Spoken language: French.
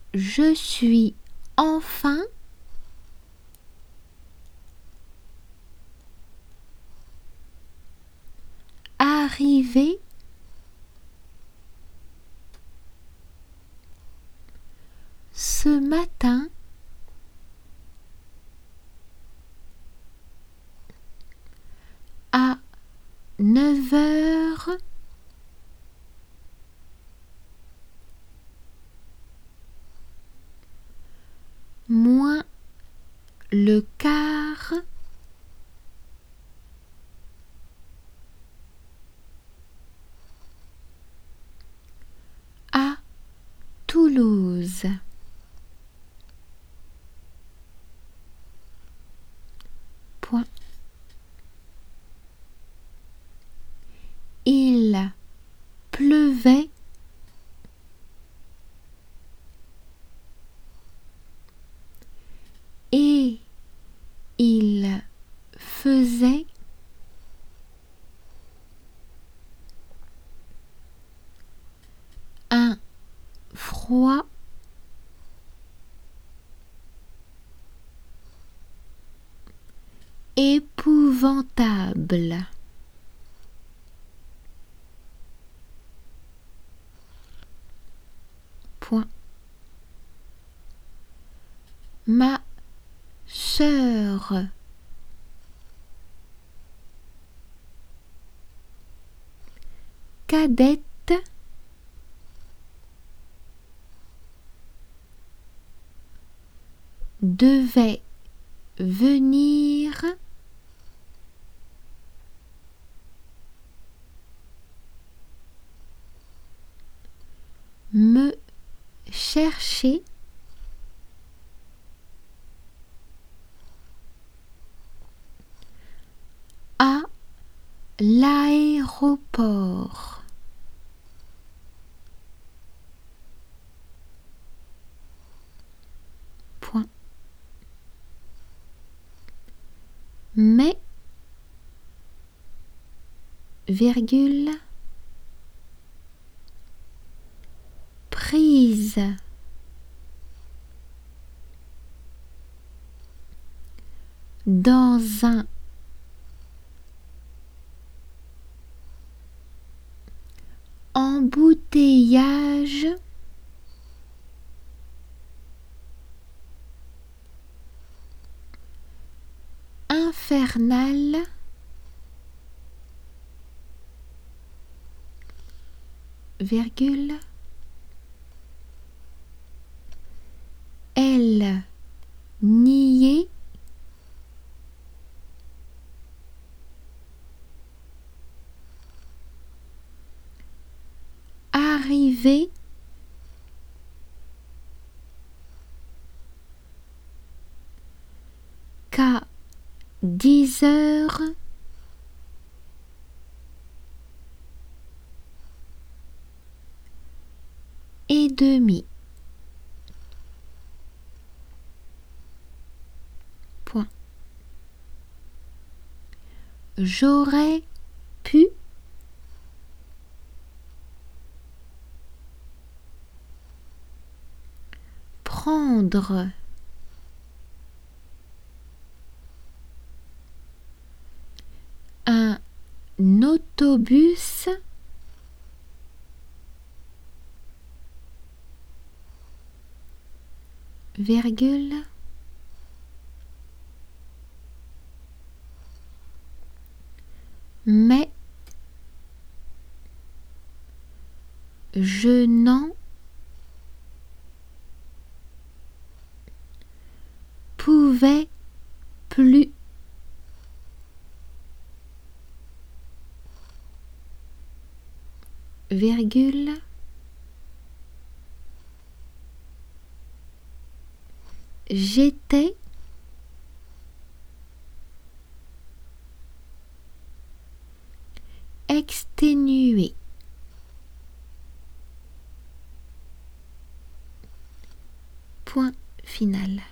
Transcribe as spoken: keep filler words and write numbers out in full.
Je suis enfin arrivé ce matin à neuf heures moins le quart à Toulouse. Point. Il pleuvait et il faisait un froid épouvantable. Point. Ma sœur cadette devait venir me chercher à l'aéroport. Point. Mais, virgule, prise dans un embouteillage infernal, virgule, elle niait arrivé qu'à dix heures et demie. Point. J'aurais pu prendre un autobus virgule, mais je n'en pouvais plus. Virgule, j'étais exténué. Point final.